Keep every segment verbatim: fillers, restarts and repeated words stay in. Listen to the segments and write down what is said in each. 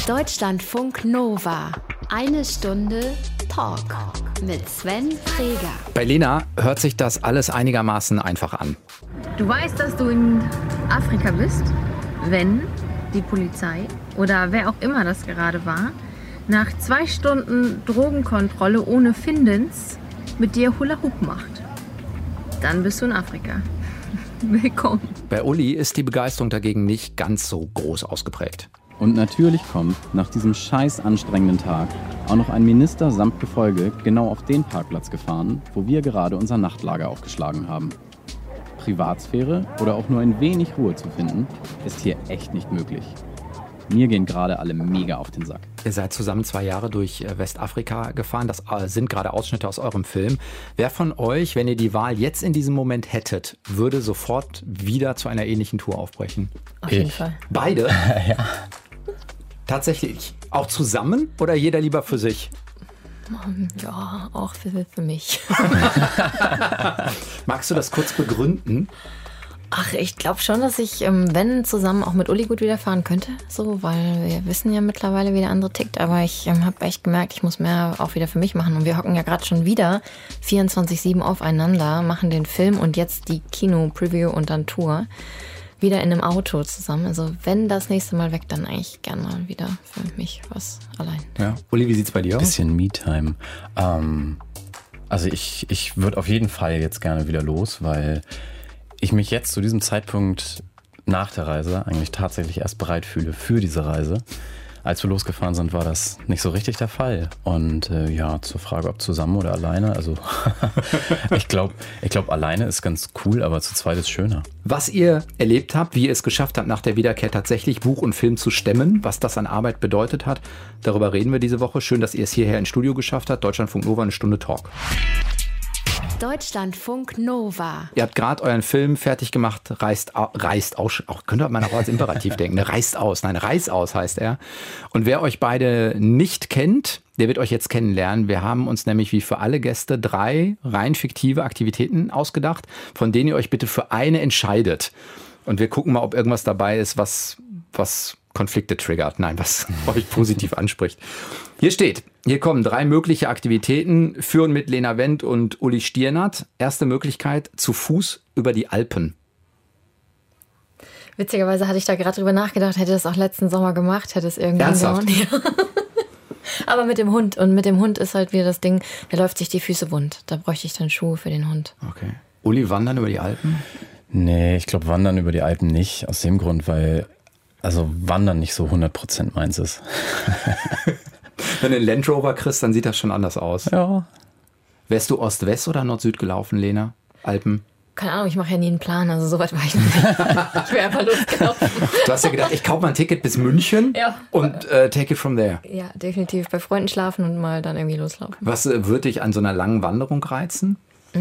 Deutschlandfunk Nova. Eine Stunde Talk mit Sven Freger. Bei Lena hört sich das alles einigermaßen einfach an. Du weißt, dass du in Afrika bist, wenn die Polizei oder wer auch immer das gerade war, nach zwei Stunden Drogenkontrolle ohne Findens mit dir Hula Hoop macht. Dann bist du in Afrika. Willkommen. Bei Uli ist die Begeisterung dagegen nicht ganz so groß ausgeprägt. Und natürlich kommt nach diesem scheiß anstrengenden Tag auch noch ein Minister samt Gefolge genau auf den Parkplatz gefahren, wo wir gerade unser Nachtlager aufgeschlagen haben. Privatsphäre oder auch nur ein wenig Ruhe zu finden, ist hier echt nicht möglich. Mir gehen gerade alle mega auf den Sack. Ihr seid zusammen zwei Jahre durch Westafrika gefahren. Das sind gerade Ausschnitte aus eurem Film. Wer von euch, wenn ihr die Wahl jetzt in diesem Moment hättet, würde sofort wieder zu einer ähnlichen Tour aufbrechen? Auf jeden Fall. Beide? Ja. Tatsächlich. Auch zusammen oder jeder lieber für sich? Ja, auch für, für mich. Magst du das kurz begründen? Ach, ich glaube schon, dass ich, wenn zusammen auch mit Uli gut wieder fahren könnte, so, weil wir wissen ja mittlerweile, wie der andere tickt, aber ich ähm, habe echt gemerkt, ich muss mehr auch wieder für mich machen und wir hocken ja gerade schon wieder vierundzwanzig sieben aufeinander, machen den Film und jetzt die Kino-Preview und dann Tour wieder in einem Auto zusammen. Also wenn das nächste Mal weg, dann eigentlich gern mal wieder für mich was allein. Ja. Uli, wie sieht's bei dir aus? Bisschen Me-Time. Ähm, also ich, ich würde auf jeden Fall jetzt gerne wieder los, weil ich mich jetzt zu diesem Zeitpunkt nach der Reise eigentlich tatsächlich erst bereit fühle für diese Reise. Als wir losgefahren sind, war das nicht so richtig der Fall. Und äh, ja, zur Frage, ob zusammen oder alleine, also ich glaube, ich glaub, alleine ist ganz cool, aber zu zweit ist schöner. Was ihr erlebt habt, wie ihr es geschafft habt, nach der Wiederkehr tatsächlich Buch und Film zu stemmen, was das an Arbeit bedeutet hat, darüber reden wir diese Woche. Schön, dass ihr es hierher ins Studio geschafft habt. Deutschlandfunk Nova, eine Stunde Talk. Deutschlandfunk Nova. Ihr habt gerade euren Film fertig gemacht, reist, au, reist aus, auch könnte man auch als Imperativ denken, ne? Reist aus, nein, Reis aus heißt er. Und wer euch beide nicht kennt, der wird euch jetzt kennenlernen. Wir haben uns nämlich wie für alle Gäste drei rein fiktive Aktivitäten ausgedacht, von denen ihr euch bitte für eine entscheidet. Und wir gucken mal, ob irgendwas dabei ist, was, was Konflikte triggert. Nein, was euch positiv anspricht. Hier steht, hier kommen drei mögliche Aktivitäten, führen mit Lena Wendt und Uli Stiernert. Erste Möglichkeit, zu Fuß über die Alpen. Witzigerweise hatte ich da gerade drüber nachgedacht, hätte das auch letzten Sommer gemacht, hätte es irgendwie Ernsthaft? Ja. Aber mit dem Hund. Und mit dem Hund ist halt wieder das Ding, der läuft sich die Füße wund. Da bräuchte ich dann Schuhe für den Hund. Okay. Uli, wandern über die Alpen? Nee, ich glaube, wandern über die Alpen nicht. Aus dem Grund, weil also wandern nicht so hundert Prozent meins ist. Wenn du einen Land Rover kriegst, dann sieht das schon anders aus. Ja. Wärst du Ost-West oder Nord-Süd gelaufen, Lena? Alpen? Keine Ahnung, ich mache ja nie einen Plan, also so weit war ich nicht. Ich wäre einfach losgelaufen. Du hast ja gedacht, ich kaufe mal ein Ticket bis München Ja. und äh, take it from there. Ja, definitiv bei Freunden schlafen und mal dann irgendwie loslaufen. Was äh, würde dich an so einer langen Wanderung reizen?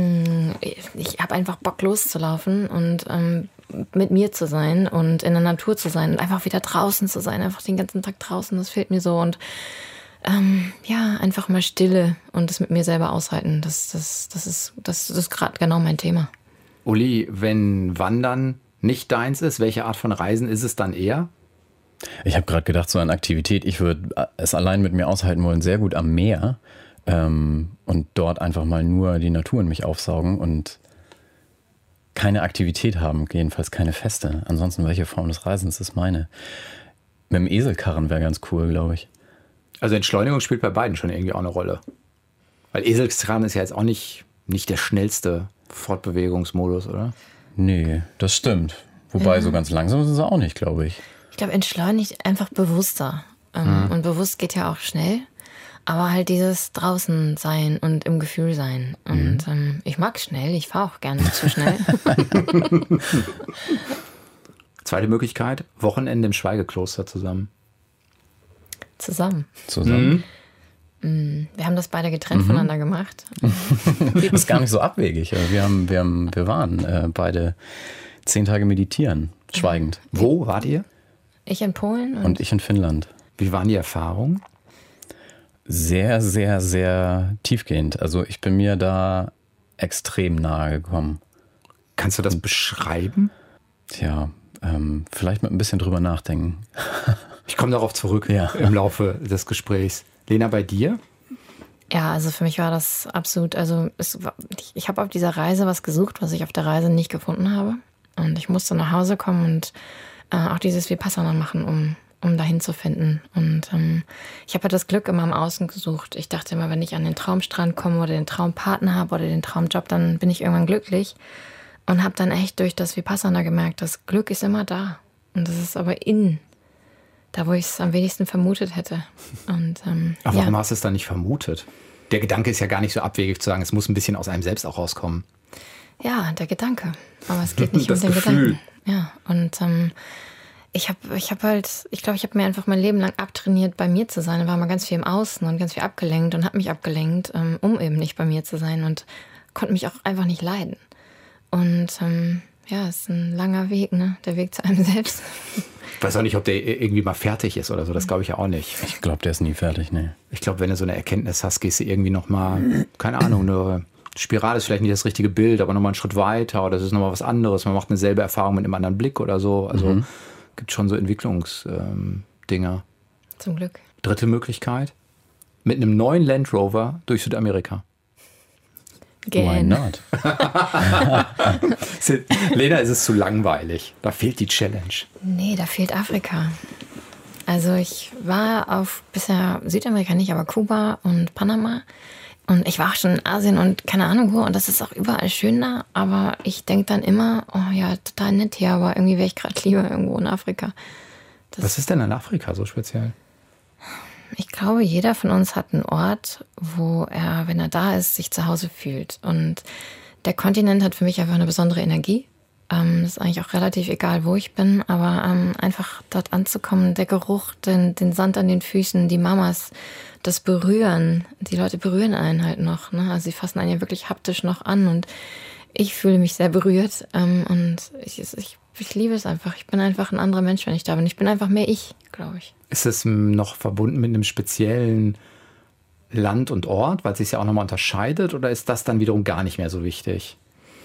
Ich habe einfach Bock loszulaufen und ähm, mit mir zu sein und in der Natur zu sein und einfach wieder draußen zu sein, einfach den ganzen Tag draußen, das fehlt mir so und ähm, ja, einfach mal Stille und das mit mir selber aushalten, das, das, das ist, das, das ist gerade genau mein Thema. Uli, wenn Wandern nicht deins ist, welche Art von Reisen ist es dann eher? Ich habe gerade gedacht, so eine Aktivität, ich würde es allein mit mir aushalten wollen, sehr gut am Meer ähm, und dort einfach mal nur die Natur in mich aufsaugen und keine Aktivität haben, jedenfalls keine feste. Ansonsten, welche Form des Reisens ist meine? Mit dem Eselkarren wäre ganz cool, glaube ich. Also Entschleunigung spielt bei beiden schon irgendwie auch eine Rolle. Weil Eselkarren ist ja jetzt auch nicht, nicht der schnellste Fortbewegungsmodus, oder? Nee, das stimmt. Wobei Ja. so ganz langsam ist es auch nicht, glaube ich. Ich glaube, entschleunigt einfach bewusster. Ähm, Mhm. Und bewusst geht ja auch schnell. Aber halt dieses draußen sein und im Gefühl sein. Und ähm, ich mag schnell, ich fahre auch gerne zu schnell. Zweite Möglichkeit, Wochenende im Schweigekloster zusammen. Zusammen. Zusammen. Wir haben das beide getrennt Mhm. voneinander gemacht. Das ist gar nicht so abwegig. Wir, haben, wir, haben, wir waren äh, beide zehn Tage meditieren, schweigend. Wo wart ihr? Ich in Polen und, Und ich in Finnland. Wie waren die Erfahrungen? Sehr, sehr, sehr tiefgehend. Also ich bin mir da extrem nahe gekommen. Kannst du das beschreiben? Tja, ähm, vielleicht mit ein bisschen drüber nachdenken. Ich komme darauf zurück Ja. im Laufe des Gesprächs. Lena, bei dir? Ja, also für mich war das absolut, also es war, ich, ich habe auf dieser Reise was gesucht, was ich auf der Reise nicht gefunden habe. Und ich musste nach Hause kommen und äh, auch dieses Vipassana machen, um, um dahin zu finden. Und ähm, ich habe halt das Glück immer im Außen gesucht. Ich dachte immer, wenn ich an den Traumstrand komme oder den Traumpartner habe oder den Traumjob, dann bin ich irgendwann glücklich. Und habe dann echt durch das Vipassana gemerkt, das Glück ist immer da. Und das ist aber innen. Da, wo ich es am wenigsten vermutet hätte. Und, ähm, Aber warum ja. hast du es dann nicht vermutet? Der Gedanke ist ja gar nicht so abwegig zu sagen, es muss ein bisschen aus einem selbst auch rauskommen. Ja, der Gedanke. Aber es geht nicht Das um den Gefühl. Gedanken. Ja, und ähm, ich habe ich hab halt, ich glaube, ich habe mir einfach mein Leben lang abtrainiert, bei mir zu sein. Da war mal ganz viel im Außen und ganz viel abgelenkt und habe mich abgelenkt, ähm, um eben nicht bei mir zu sein und konnte mich auch einfach nicht leiden. Und ähm, ja, es ist ein langer Weg, ne? Der Weg zu einem selbst. Ich weiß auch nicht, ob der irgendwie mal fertig ist oder so. Das glaube ich ja auch nicht. Ich glaube, der ist nie fertig, nee. Ich glaube, wenn du so eine Erkenntnis hast, gehst du irgendwie noch mal, keine Ahnung, eine Spirale ist vielleicht nicht das richtige Bild, aber noch mal einen Schritt weiter oder es ist noch mal was anderes. Man macht eine selbe Erfahrung mit einem anderen Blick oder so. Also Mhm. gibt schon so Entwicklungsdinger. Zum Glück. Dritte Möglichkeit, mit einem neuen Land Rover durch Südamerika. Why Gähn. not? Lena, ist es zu langweilig. Da fehlt die Challenge. Nee, da fehlt Afrika. Also ich war auf bisher Südamerika nicht, aber Kuba und Panama. Und ich war auch schon in Asien und keine Ahnung wo. Und das ist auch überall schön da. Aber ich denke dann immer, oh ja, total nett hier. Aber irgendwie wäre ich gerade lieber irgendwo in Afrika. Das, Was ist denn in Afrika so speziell? ich glaube, jeder von uns hat einen Ort, wo er, wenn er da ist, sich zu Hause fühlt. Und der Kontinent hat für mich einfach eine besondere Energie. Ähm, das ist eigentlich auch relativ egal, wo ich bin. Aber ähm, einfach dort anzukommen, der Geruch, den, den Sand an den Füßen, die Mamas, das Berühren. Die Leute berühren einen halt noch. Ne? Also sie fassen einen ja wirklich haptisch noch an. Und ich fühle mich sehr berührt. Ähm, und ich, ich, ich liebe es einfach. Ich bin einfach ein anderer Mensch, wenn ich da bin. Ich bin einfach mehr ich, glaube ich. Ist es noch verbunden mit einem speziellen Land und Ort, weil es sich ja auch nochmal unterscheidet? Oder ist das dann wiederum gar nicht mehr so wichtig?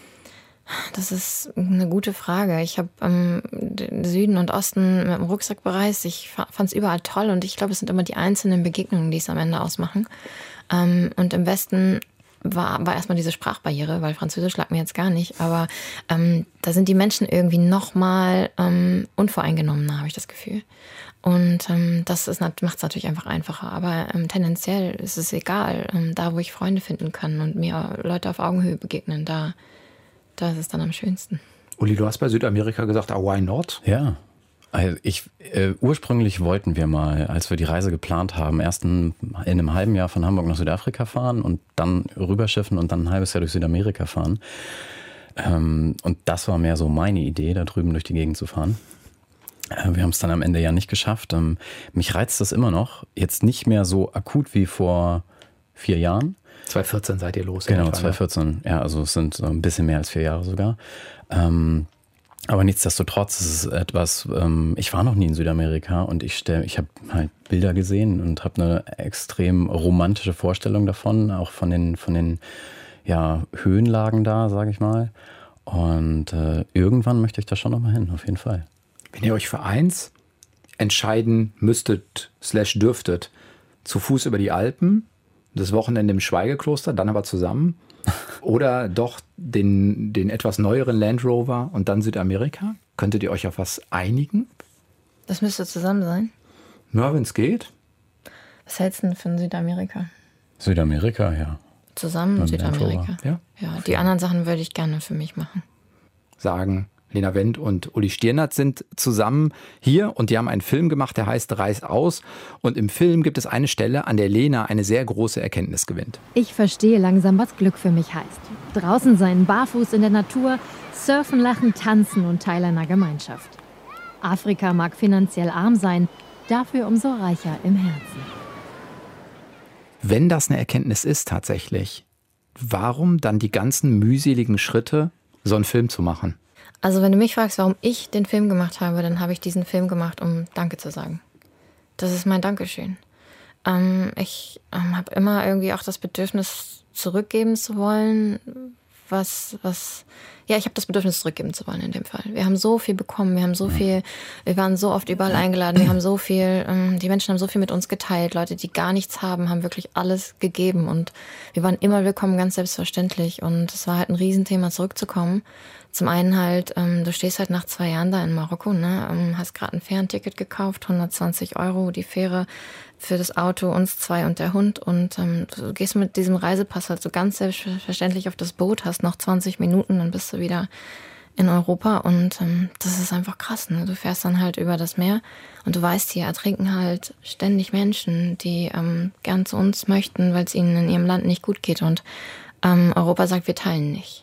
Das ist eine gute Frage. Ich habe ähm, den Süden und Osten mit dem Rucksack bereist. Ich fand es überall toll und ich glaube, es sind immer die einzelnen Begegnungen, die es am Ende ausmachen. Ähm, und im Westen war, war erstmal diese Sprachbarriere, weil Französisch lag mir jetzt gar nicht. Aber ähm, da sind die Menschen irgendwie noch mal ähm, unvoreingenommener, habe ich das Gefühl. Und ähm, das macht es natürlich einfach einfacher. Aber ähm, tendenziell ist es egal. Ähm, da, wo ich Freunde finden kann und mir Leute auf Augenhöhe begegnen, da, da ist es dann am schönsten. Uli, du hast bei Südamerika gesagt, ah, why not? Ja. Also ich, äh, ursprünglich wollten wir mal, als wir die Reise geplant haben, erst in, in einem halben Jahr von Hamburg nach Südafrika fahren und dann rüberschiffen und dann ein halbes Jahr durch Südamerika fahren. Ähm, und das war mehr so meine Idee, da drüben durch die Gegend zu fahren. Äh, wir haben es dann am Ende ja nicht geschafft. Ähm, mich reizt das immer noch. Jetzt nicht mehr so akut wie vor vier Jahren. zwanzig vierzehn seid ihr los. Genau, etwa, ne? zwanzig vierzehn. Ja, also es sind so ein bisschen mehr als vier Jahre sogar. Ähm, Aber nichtsdestotrotz ist es etwas, ähm, ich war noch nie in Südamerika und ich stell, ich habe halt Bilder gesehen und habe eine extrem romantische Vorstellung davon, auch von den, von den ja, Höhenlagen da, sage ich mal. Und äh, irgendwann möchte ich da schon nochmal hin, auf jeden Fall. Wenn ihr euch für eins entscheiden müsstet, slash dürftet, zu Fuß über die Alpen, das Wochenende im Schweigekloster, dann aber zusammen, oder doch den, den etwas neueren Land Rover und dann Südamerika? Könntet ihr euch auf was einigen? Das müsste zusammen sein. Ja, wenn es geht. Was hältst du denn von Südamerika? Südamerika, ja. Zusammen Beim Südamerika. Land Rover. Ja. Ja, die anderen Sachen würde ich gerne für mich machen. Sagen Lena Wendt und Uli Stirnert sind zusammen hier und die haben einen Film gemacht, der heißt Reiß aus. Und im Film gibt es eine Stelle, an der Lena eine sehr große Erkenntnis gewinnt. Ich verstehe langsam, was Glück für mich heißt. Draußen sein, barfuß in der Natur, surfen, lachen, tanzen und Teil einer Gemeinschaft. Afrika mag finanziell arm sein, dafür umso reicher im Herzen. Wenn das eine Erkenntnis ist tatsächlich, warum dann die ganzen mühseligen Schritte, so einen Film zu machen? Also wenn du mich fragst, warum ich den Film gemacht habe, dann habe ich diesen Film gemacht, um Danke zu sagen. Das ist mein Dankeschön. Ähm, ich ähm, habe immer irgendwie auch das Bedürfnis, zurückgeben zu wollen, was, was Ja, ich habe das Bedürfnis, zurückgeben zu wollen in dem Fall. Wir haben so viel bekommen, wir haben so viel, wir waren so oft überall eingeladen, wir haben so viel, ähm, die Menschen haben so viel mit uns geteilt. Leute, die gar nichts haben, haben wirklich alles gegeben und wir waren immer willkommen, ganz selbstverständlich. Und es war halt ein Riesenthema, zurückzukommen. Zum einen halt, ähm, du stehst halt nach zwei Jahren da in Marokko, ne, ähm, hast gerade ein Fährenticket gekauft, hundertzwanzig Euro, die Fähre für das Auto, uns zwei und der Hund. Und ähm, du gehst mit diesem Reisepass halt so ganz selbstverständlich auf das Boot, hast noch zwanzig Minuten, dann bist du wieder in Europa. Und ähm, das ist einfach krass, ne? Du fährst dann halt über das Meer und du weißt, hier ertrinken halt ständig Menschen, die ähm, gern zu uns möchten, weil es ihnen in ihrem Land nicht gut geht. Und ähm, Europa sagt, wir teilen nicht.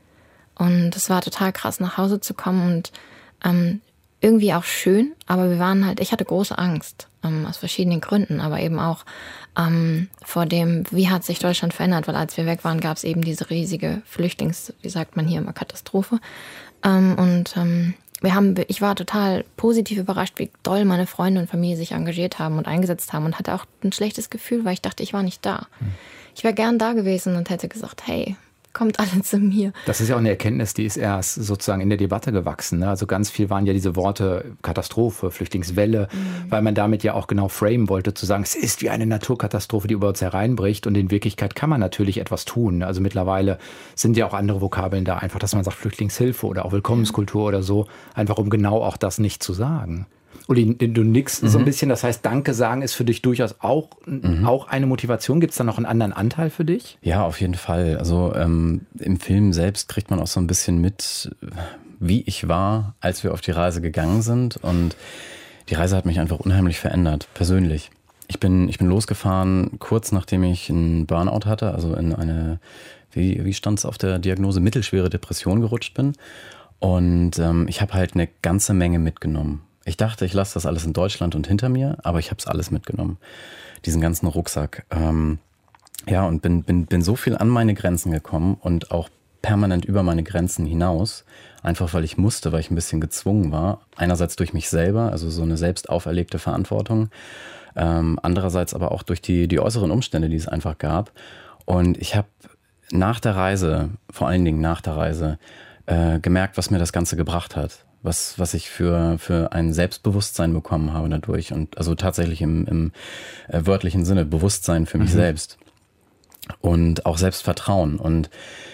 Und es war total krass, nach Hause zu kommen und ähm, irgendwie auch schön, aber wir waren halt, ich hatte große Angst, ähm, aus verschiedenen Gründen, aber eben auch ähm, vor dem, wie hat sich Deutschland verändert, weil als wir weg waren, gab es eben diese riesige Flüchtlings, wie sagt man hier immer, Katastrophe. Ähm, und ähm, wir haben, ich war total positiv überrascht, wie doll meine Freunde und Familie sich engagiert haben und eingesetzt haben und hatte auch ein schlechtes Gefühl, weil ich dachte, ich war nicht da. Hm. Ich wäre gern da gewesen und hätte gesagt, hey, kommt alle zu mir. Das ist ja auch eine Erkenntnis, die ist erst sozusagen in der Debatte gewachsen. Ne? Also ganz viel waren ja diese Worte Katastrophe, Flüchtlingswelle, mhm. weil man damit ja auch genau framen wollte, zu sagen, es ist wie eine Naturkatastrophe, die über uns hereinbricht und in Wirklichkeit kann man natürlich etwas tun. Also mittlerweile sind ja auch andere Vokabeln da, einfach, dass man sagt Flüchtlingshilfe oder auch Willkommenskultur mhm. oder so, einfach um genau auch das nicht zu sagen. Uli, du nickst mhm. so ein bisschen, das heißt, Danke sagen ist für dich durchaus auch, mhm. auch eine Motivation. Gibt es da noch einen anderen Anteil für dich? Ja, auf jeden Fall. Also ähm, im Film selbst kriegt man auch so ein bisschen mit, wie ich war, als wir auf die Reise gegangen sind. Und die Reise hat mich einfach unheimlich verändert, persönlich. Ich bin, ich bin losgefahren, kurz nachdem ich einen Burnout hatte, also in eine, wie, wie stand es auf der Diagnose, mittelschwere Depression gerutscht bin. Und ähm, ich habe halt eine ganze Menge mitgenommen. Ich dachte, ich lasse das alles in Deutschland und hinter mir, aber ich habe es alles mitgenommen, diesen ganzen Rucksack. Ähm, ja, und bin, bin, bin so viel an meine Grenzen gekommen und auch permanent über meine Grenzen hinaus, einfach weil ich musste, weil ich ein bisschen gezwungen war. Einerseits durch mich selber, also so eine selbst auferlegte Verantwortung, ähm, andererseits aber auch durch die, die äußeren Umstände, die es einfach gab. Und ich habe nach der Reise, vor allen Dingen nach der Reise, äh, gemerkt, was mir das Ganze gebracht hat. Was, was ich für, für ein Selbstbewusstsein bekommen habe dadurch. Und also tatsächlich im, im äh, wörtlichen Sinne Bewusstsein für mich mhm. selbst. Und auch Selbstvertrauen. Und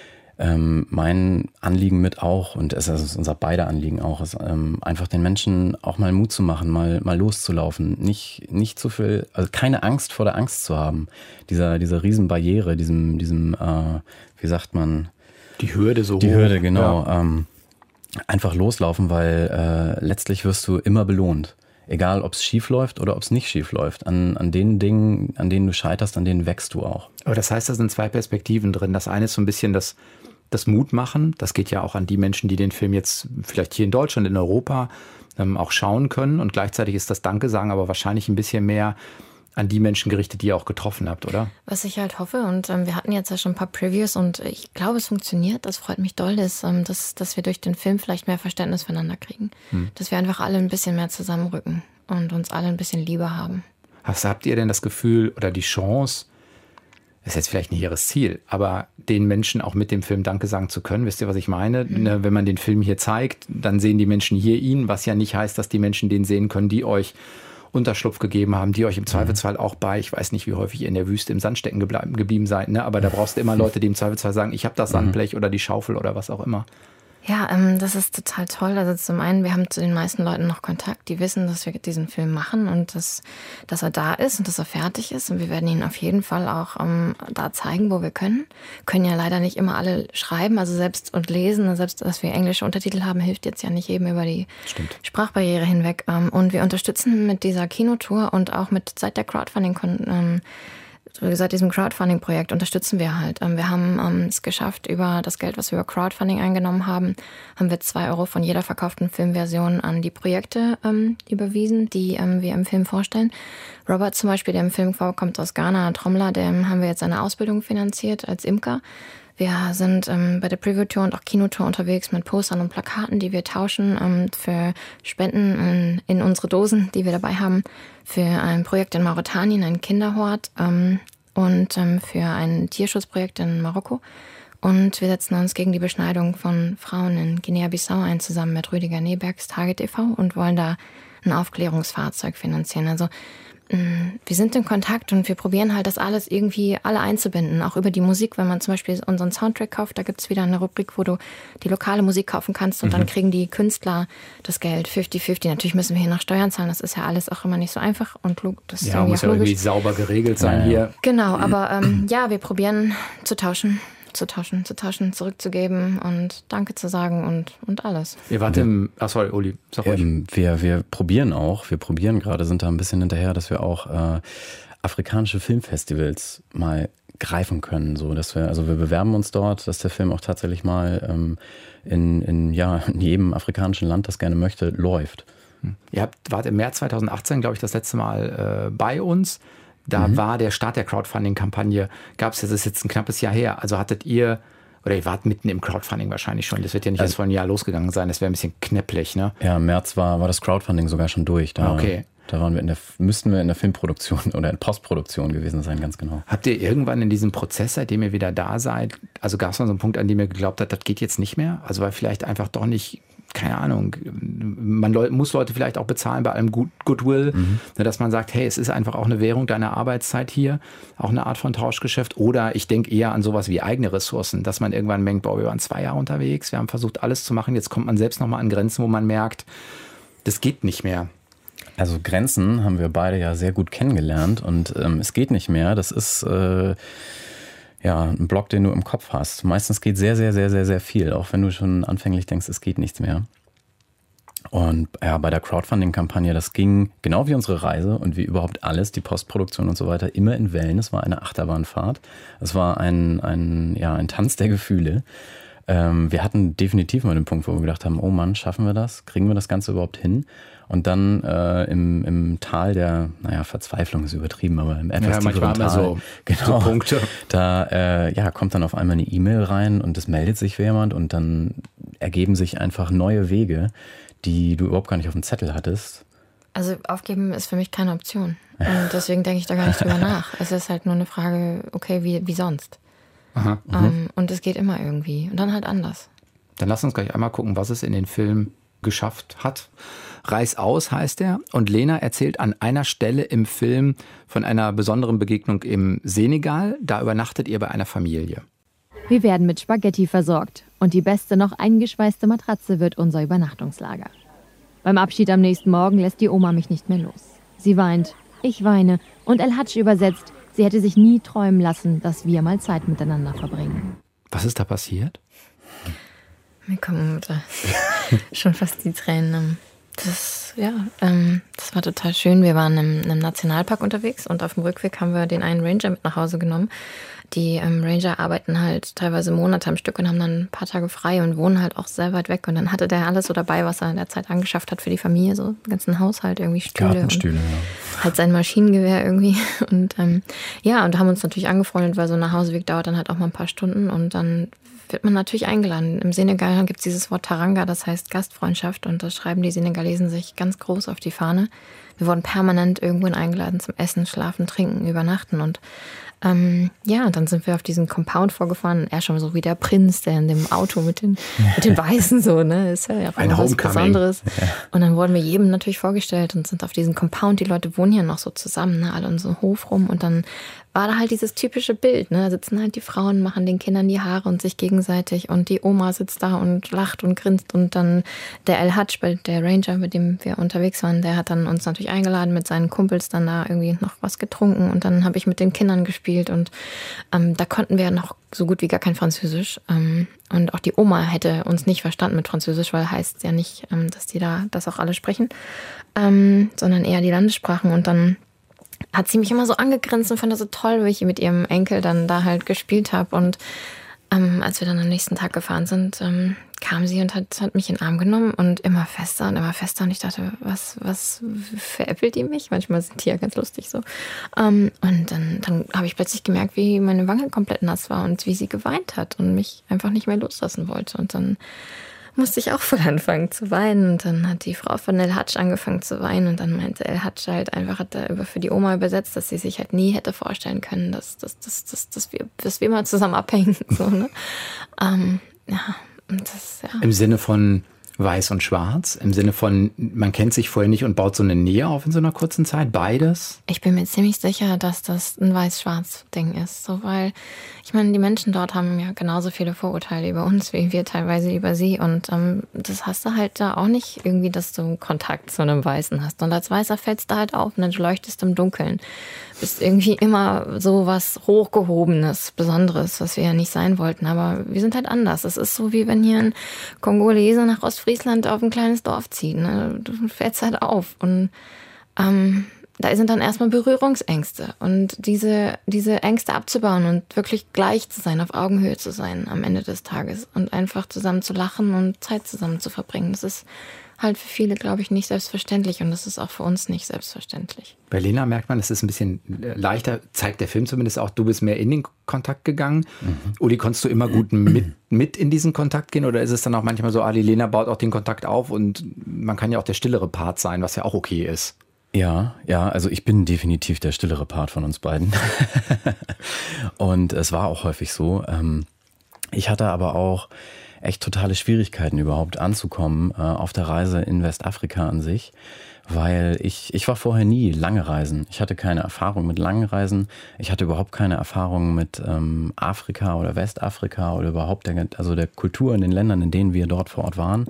ähm, mein Anliegen mit auch, und es ist unser beider Anliegen auch, ist ähm, einfach den Menschen auch mal Mut zu machen, mal, mal loszulaufen. Nicht, nicht zu viel, also keine Angst vor der Angst zu haben. Dieser, dieser Riesenbarriere, diesem, diesem, äh, wie sagt man? Die Hürde so Die hoch. Hürde, genau. Ja. Ähm, Einfach loslaufen, weil äh, letztlich wirst du immer belohnt. Egal, ob es schief läuft oder ob es nicht schief läuft. An, an den Dingen, an denen du scheiterst, an denen wächst du auch. Aber das heißt, da sind zwei Perspektiven drin. Das eine ist so ein bisschen das, das Mutmachen. Das geht ja auch an die Menschen, die den Film jetzt vielleicht hier in Deutschland, in Europa ähm, auch schauen können. Und gleichzeitig ist das Danke sagen aber wahrscheinlich ein bisschen mehr an die Menschen gerichtet, die ihr auch getroffen habt, oder? Was ich halt hoffe, und ähm, wir hatten jetzt ja schon ein paar Previews und ich glaube, es funktioniert, das freut mich doll, ist, ähm, dass, dass wir durch den Film vielleicht mehr Verständnis füreinander kriegen. Hm. Dass wir einfach alle ein bisschen mehr zusammenrücken und uns alle ein bisschen lieber haben. Was habt ihr denn das Gefühl oder die Chance, das ist jetzt vielleicht nicht ihres Ziel, aber den Menschen auch mit dem Film Danke sagen zu können? Wisst ihr, was ich meine? Hm. Wenn man den Film hier zeigt, dann sehen die Menschen hier ihn, was ja nicht heißt, dass die Menschen den sehen können, die euch Unterschlupf gegeben haben, die euch im Zweifelsfall auch bei, ich weiß nicht, wie häufig ihr in der Wüste im Sand stecken gebleiben, geblieben seid, ne? Aber da brauchst du immer Leute, die im Zweifelsfall sagen, ich habe das Sandblech oder die Schaufel oder was auch immer. Ja, ähm, das ist total toll. Also zum einen, wir haben zu den meisten Leuten noch Kontakt, die wissen, dass wir diesen Film machen und dass, dass er da ist und dass er fertig ist. Und wir werden ihn auf jeden Fall auch ähm, da zeigen, wo wir können. Können ja leider nicht immer alle schreiben, also selbst und lesen. Selbst, dass wir englische Untertitel haben, hilft jetzt ja nicht eben über die Stimmt. Sprachbarriere hinweg. Ähm, und wir unterstützen mit dieser Kinotour und auch mit seit der Crowdfunding ähm, seit diesem Crowdfunding-Projekt unterstützen wir halt. Wir haben ähm, es geschafft, über das Geld, was wir über Crowdfunding eingenommen haben, haben wir zwei Euro von jeder verkauften Filmversion an die Projekte ähm, überwiesen, die ähm, wir im Film vorstellen. Robert zum Beispiel, der im Film vorkommt aus Ghana, Trommler, dem haben wir jetzt eine Ausbildung finanziert als Imker. Wir sind ähm, bei der Preview-Tour und auch Kinotour unterwegs mit Postern und Plakaten, die wir tauschen ähm, für Spenden in, in unsere Dosen, die wir dabei haben, für ein Projekt in Mauretanien, ein Kinderhort ähm, und ähm, für ein Tierschutzprojekt in Marokko. Und wir setzen uns gegen die Beschneidung von Frauen in Guinea-Bissau ein, zusammen mit Rüdiger Nebergs Target e V und wollen da ein Aufklärungsfahrzeug finanzieren. Also wir sind in Kontakt und wir probieren halt das alles irgendwie alle einzubinden, auch über die Musik. Wenn man zum Beispiel unseren Soundtrack kauft, da gibt es wieder eine Rubrik, wo du die lokale Musik kaufen kannst und mhm. dann kriegen die Künstler das Geld fünfzig fünfzig. Natürlich müssen wir hier noch Steuern zahlen, das ist ja alles auch immer nicht so einfach und das ist ja, muss ja irgendwie sauber geregelt sein ja. hier. Genau, aber ähm, ja, wir probieren zu tauschen. zu tauschen, zu tauschen, zurückzugeben und Danke zu sagen und, und alles. Ihr wart im, ach sorry, Uli, sag ruhig. Ähm, wir, wir probieren auch, wir probieren gerade, sind da ein bisschen hinterher, dass wir auch äh, afrikanische Filmfestivals mal greifen können, so dass wir, also wir bewerben uns dort, dass der Film auch tatsächlich mal ähm, in, in, ja, in jedem afrikanischen Land, das gerne möchte, läuft. Ihr habt, wart im März zweitausendachtzehn, glaube ich, das letzte Mal äh, bei uns. Da mhm. war der Start der Crowdfunding-Kampagne, gab es, das ist jetzt ein knappes Jahr her, also hattet ihr, oder ihr wart mitten im Crowdfunding wahrscheinlich schon, das wird ja nicht also, erst vor einem Jahr losgegangen sein, das wäre ein bisschen knäpplich, ne? Ja, im März war, war das Crowdfunding sogar schon durch, da, okay. da waren wir in der, müssten wir in der Filmproduktion oder in Postproduktion gewesen sein, ganz genau. Habt ihr irgendwann in diesem Prozess, seitdem ihr wieder da seid, also gab es noch so einen Punkt, an dem ihr geglaubt habt, das geht jetzt nicht mehr? Also weil vielleicht einfach doch nicht, keine Ahnung, man Leu- muss Leute vielleicht auch bezahlen bei allem Good- Goodwill, mhm. dass man sagt, hey, es ist einfach auch eine Währung deiner Arbeitszeit hier, auch eine Art von Tauschgeschäft. Oder ich denke eher an sowas wie eigene Ressourcen, dass man irgendwann merkt, boah, wir waren zwei Jahre unterwegs, wir haben versucht, alles zu machen, jetzt kommt man selbst nochmal an Grenzen, wo man merkt, das geht nicht mehr. Also Grenzen haben wir beide ja sehr gut kennengelernt und ähm, es geht nicht mehr. Das ist äh, ja ein Block, den du im Kopf hast. Meistens geht sehr, sehr, sehr, sehr, sehr viel, auch wenn du schon anfänglich denkst, es geht nichts mehr. Und ja, bei der Crowdfunding-Kampagne, das ging genau wie unsere Reise und wie überhaupt alles, die Postproduktion und so weiter, immer in Wellen. Es war eine Achterbahnfahrt. Es war ein, ein, ja, ein Tanz der Gefühle. Ähm, wir hatten definitiv mal den Punkt, wo wir gedacht haben, oh Mann, schaffen wir das? Kriegen wir das Ganze überhaupt hin? Und dann äh, im, im Tal der, naja, Verzweiflung ist übertrieben, aber im etwas ja, tieferen Tal, so, genau, so Punkte. Da äh, ja, kommt dann auf einmal eine E-Mail rein und es meldet sich jemand und dann ergeben sich einfach neue Wege, die du überhaupt gar nicht auf dem Zettel hattest. Also aufgeben ist für mich keine Option. Und deswegen denke ich da gar nicht drüber nach. Es ist halt nur eine Frage, okay, wie, wie sonst? Aha. Ähm, mhm. Und es geht immer irgendwie. Und dann halt anders. Dann lass uns gleich einmal gucken, was es in den Film geschafft hat. Reiß aus heißt er. Und Lena erzählt an einer Stelle im Film von einer besonderen Begegnung im Senegal. Da übernachtet ihr bei einer Familie. Wir werden mit Spaghetti versorgt. Und die beste noch eingeschweißte Matratze wird unser Übernachtungslager. Beim Abschied am nächsten Morgen lässt die Oma mich nicht mehr los. Sie weint, ich weine und El Hadj übersetzt, sie hätte sich nie träumen lassen, dass wir mal Zeit miteinander verbringen. Was ist da passiert? Mir kommen schon fast die Tränen. Das, ja, ähm, das war total schön. Wir waren im, im Nationalpark unterwegs und auf dem Rückweg haben wir den einen Ranger mit nach Hause genommen. Die ähm, Ranger arbeiten halt teilweise Monate am Stück und haben dann ein paar Tage frei und wohnen halt auch sehr weit weg. Und dann hatte der alles so dabei, was er in der Zeit angeschafft hat für die Familie, so den ganzen Haushalt, irgendwie Stühle. Gartenstühle, und ja. Halt sein Maschinengewehr irgendwie. Und ähm, ja, und haben uns natürlich angefreundet, weil so ein Nachhauseweg dauert dann halt auch mal ein paar Stunden und dann wird man natürlich eingeladen. Im Senegal gibt es dieses Wort Taranga, das heißt Gastfreundschaft und das schreiben die Senegalesen sich ganz groß auf die Fahne. Wir wurden permanent irgendwohin eingeladen zum Essen, Schlafen, Trinken, Übernachten und ähm, ja, und dann sind wir auf diesen Compound vorgefahren. Er schon so wie der Prinz, der in dem Auto mit den, mit den Weißen so, ne, ist ja auch ein was Besonderes. Ja. Und dann wurden wir jedem natürlich vorgestellt und sind auf diesen Compound, die Leute wohnen hier noch so zusammen, ne, alle um so einen Hof rum und dann war da halt dieses typische Bild, ne? Da sitzen halt die Frauen, machen den Kindern die Haare und sich gegenseitig und die Oma sitzt da und lacht und grinst und dann der El Hadj, der Ranger, mit dem wir unterwegs waren, der hat dann uns natürlich eingeladen mit seinen Kumpels, dann da irgendwie noch was getrunken und dann habe ich mit den Kindern gespielt und ähm, da konnten wir noch so gut wie gar kein Französisch ähm, und auch die Oma hätte uns nicht verstanden mit Französisch, weil heißt ja nicht, ähm, dass die da das auch alle sprechen, ähm, sondern eher die Landessprachen und dann hat sie mich immer so angegrinst und fand das so toll, wie ich mit ihrem Enkel dann da halt gespielt habe. Und ähm, als wir dann am nächsten Tag gefahren sind, ähm, kam sie und hat, hat mich in den Arm genommen und immer fester und immer fester. Und ich dachte, was, was veräppelt die mich? Manchmal sind die ja ganz lustig so. Ähm, und dann, dann habe ich plötzlich gemerkt, wie meine Wange komplett nass war und wie sie geweint hat und mich einfach nicht mehr loslassen wollte. Und dann musste ich auch voll anfangen zu weinen. Und dann hat die Frau von El Hadj angefangen zu weinen. Und dann meinte El Hadj halt einfach, hat er über für die Oma übersetzt, dass sie sich halt nie hätte vorstellen können, dass, dass, dass, dass, dass, wir, dass wir mal zusammen abhängen. So, ne? ähm, ja, und das, ja. Im Sinne von Weiß und Schwarz? Im Sinne von, man kennt sich vorher nicht und baut so eine Nähe auf in so einer kurzen Zeit? Beides? Ich bin mir ziemlich sicher, dass das ein Weiß-Schwarz-Ding ist. So, weil, ich meine, die Menschen dort haben ja genauso viele Vorurteile über uns, wie wir teilweise über sie. Und ähm, das hast du halt da auch nicht irgendwie, dass du Kontakt zu einem Weißen hast. Und als Weißer fällst du halt auf, ne? Du leuchtest im Dunkeln. Bist irgendwie immer so was Hochgehobenes, Besonderes, was wir ja nicht sein wollten. Aber wir sind halt anders. Es ist so, wie wenn hier ein Kongolese nach Ostfriesland auf ein kleines Dorf zieht. Ne? Du fällst halt auf. Und ähm, da sind dann erstmal Berührungsängste. Und diese, diese Ängste abzubauen und wirklich gleich zu sein, auf Augenhöhe zu sein am Ende des Tages. Und einfach zusammen zu lachen und Zeit zusammen zu verbringen. Das ist halt für viele, glaube ich, nicht selbstverständlich. Und das ist auch für uns nicht selbstverständlich. Bei Lena merkt man, es ist ein bisschen leichter, zeigt der Film zumindest auch, du bist mehr in den Kontakt gegangen. Mhm. Uli, konntest du immer gut mit, mit in diesen Kontakt gehen? Oder ist es dann auch manchmal so, ah, die Lena baut auch den Kontakt auf und man kann ja auch der stillere Part sein, was ja auch okay ist? Ja, ja, also ich bin definitiv der stillere Part von uns beiden. Und es war auch häufig so. Ich hatte aber auch echt totale Schwierigkeiten überhaupt anzukommen äh, auf der Reise in Westafrika an sich, weil ich, ich war vorher nie lange reisen. Ich hatte keine Erfahrung mit langen Reisen. Ich hatte überhaupt keine Erfahrung mit ähm, Afrika oder Westafrika oder überhaupt der, also der Kultur in den Ländern, in denen wir dort vor Ort waren.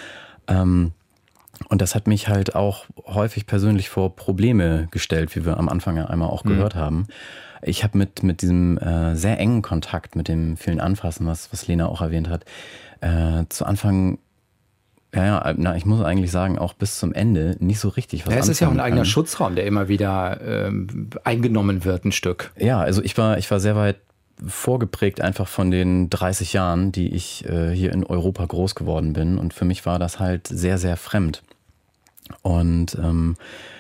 Ähm, und das hat mich halt auch häufig persönlich vor Probleme gestellt, wie wir am Anfang ja einmal auch gehört mhm. haben. Ich habe mit, mit diesem äh, sehr engen Kontakt, mit dem vielen Anfassen, was, was Lena auch erwähnt hat, äh, zu Anfang, ja, ja, na, ich muss eigentlich sagen, auch bis zum Ende nicht so richtig was ja, es ist ja auch ein eigener kann. Schutzraum, der immer wieder ähm, eingenommen wird, ein Stück. Ja, also ich war, ich war sehr weit vorgeprägt einfach von den dreißig Jahren, die ich äh, hier in Europa groß geworden bin. Und für mich war das halt sehr, sehr fremd. Und ähm,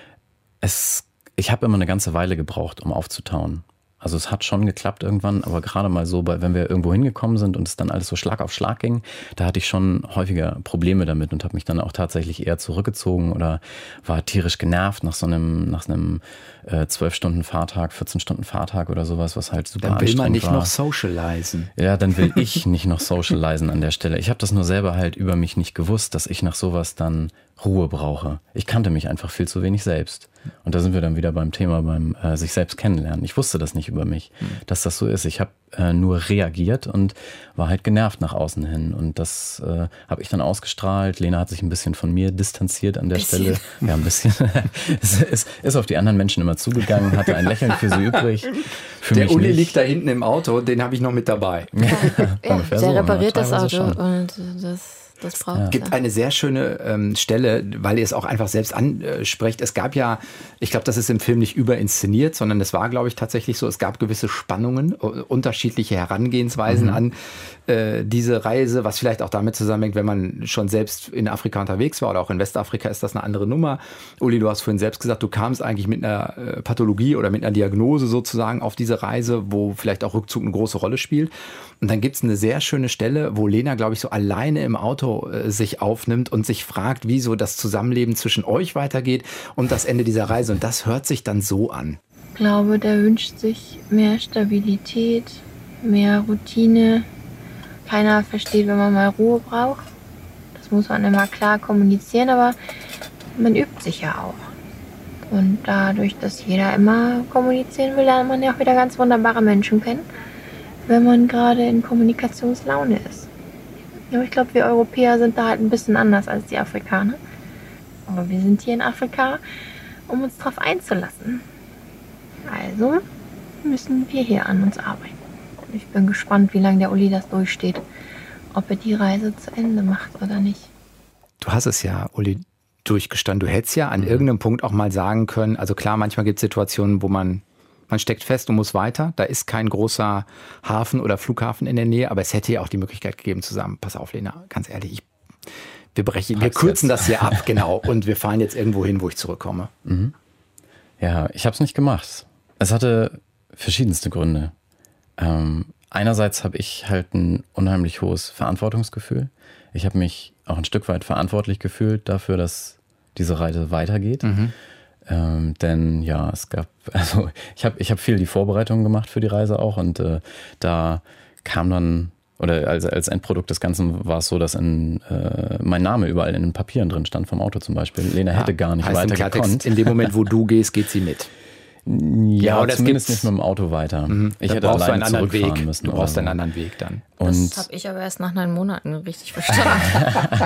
es, ich habe immer eine ganze Weile gebraucht, um aufzutauen. Also es hat schon geklappt irgendwann, aber gerade mal so, wenn wir irgendwo hingekommen sind und es dann alles so Schlag auf Schlag ging, da hatte ich schon häufiger Probleme damit und habe mich dann auch tatsächlich eher zurückgezogen oder war tierisch genervt nach so einem, nach einem äh, zwölf Stunden Fahrtag, vierzehn Stunden Fahrtag oder sowas, was halt super anstrengend war. Dann will man nicht war. noch socialisen. Ja, dann will ich nicht noch socialisen an der Stelle. Ich habe das nur selber halt über mich nicht gewusst, dass ich nach sowas dann Ruhe brauche. Ich kannte mich einfach viel zu wenig selbst. Und da sind wir dann wieder beim Thema, beim äh, sich selbst kennenlernen. Ich wusste das nicht über mich, mhm. dass das so ist. Ich habe äh, nur reagiert und war halt genervt nach außen hin. Und das äh, habe ich dann ausgestrahlt. Lena hat sich ein bisschen von mir distanziert an der bisschen. Stelle. Ja, ein bisschen. es ist, ist auf die anderen Menschen immer zugegangen, hatte ein Lächeln für sie übrig. Für der mich Uli nicht. liegt da hinten im Auto, den habe ich noch mit dabei. Ja, ja, der so, repariert das Auto schon. und das... Das braucht Es gibt eine sehr schöne ähm, Stelle, weil ihr es auch einfach selbst ansprecht. Es gab ja, ich glaube, das ist im Film nicht überinszeniert, sondern es war, glaube ich, tatsächlich so, es gab gewisse Spannungen, unterschiedliche Herangehensweisen mhm. an äh, diese Reise, was vielleicht auch damit zusammenhängt, wenn man schon selbst in Afrika unterwegs war oder auch in Westafrika ist das eine andere Nummer. Uli, du hast vorhin selbst gesagt, du kamst eigentlich mit einer äh, Pathologie oder mit einer Diagnose sozusagen auf diese Reise, wo vielleicht auch Rückzug eine große Rolle spielt. Und dann gibt es eine sehr schöne Stelle, wo Lena, glaube ich, so alleine im Auto sich aufnimmt und sich fragt, wie so das Zusammenleben zwischen euch weitergeht und das Ende dieser Reise. Und das hört sich dann so an. Ich glaube, der wünscht sich mehr Stabilität, mehr Routine. Keiner versteht, wenn man mal Ruhe braucht. Das muss man immer klar kommunizieren, aber man übt sich ja auch. Und dadurch, dass jeder immer kommunizieren will, lernt man ja auch wieder ganz wunderbare Menschen kennen, wenn man gerade in Kommunikationslaune ist. Ja, ich glaube, wir Europäer sind da halt ein bisschen anders als die Afrikaner. Aber wir sind hier in Afrika, um uns darauf einzulassen. Also müssen wir hier an uns arbeiten. Ich bin gespannt, wie lange der Uli das durchsteht. Ob er die Reise zu Ende macht oder nicht. Du hast es ja, Uli, durchgestanden. Du hättest ja an irgendeinem Punkt auch mal sagen können, also klar, manchmal gibt es Situationen, wo man Man steckt fest und muss weiter. Da ist kein großer Hafen oder Flughafen in der Nähe, aber es hätte ja auch die Möglichkeit gegeben zu sagen, pass auf, Lena, ganz ehrlich, ich, wir brechen, wir kürzen jetzt das hier ab, genau, und wir fahren jetzt irgendwo hin, wo ich zurückkomme. Mhm. Ja, ich habe es nicht gemacht. Es hatte verschiedenste Gründe. Ähm, einerseits habe ich halt ein unheimlich hohes Verantwortungsgefühl. ich habe mich auch ein Stück weit verantwortlich gefühlt dafür, dass diese Reise weitergeht. Mhm. Ähm, denn ja, es gab, also ich habe ich hab viel die Vorbereitungen gemacht für die Reise auch und äh, da kam dann, oder als, als Endprodukt des Ganzen war es so, dass in, äh, mein Name überall in den Papieren drin stand, vom Auto zum Beispiel. Lena Ja, hätte gar nicht heißt im weiter Klartext, gekonnt. in dem Moment, wo du gehst, geht sie mit. Ja, oder es zumindest gibt's- nicht mit dem Auto weiter. Mhm. Ich Da hätte brauchst du alleine einen anderen zurückfahren Weg. müssen. Du brauchst oder einen so. anderen Weg dann. Und Das habe ich aber erst nach neun Monaten richtig verstanden.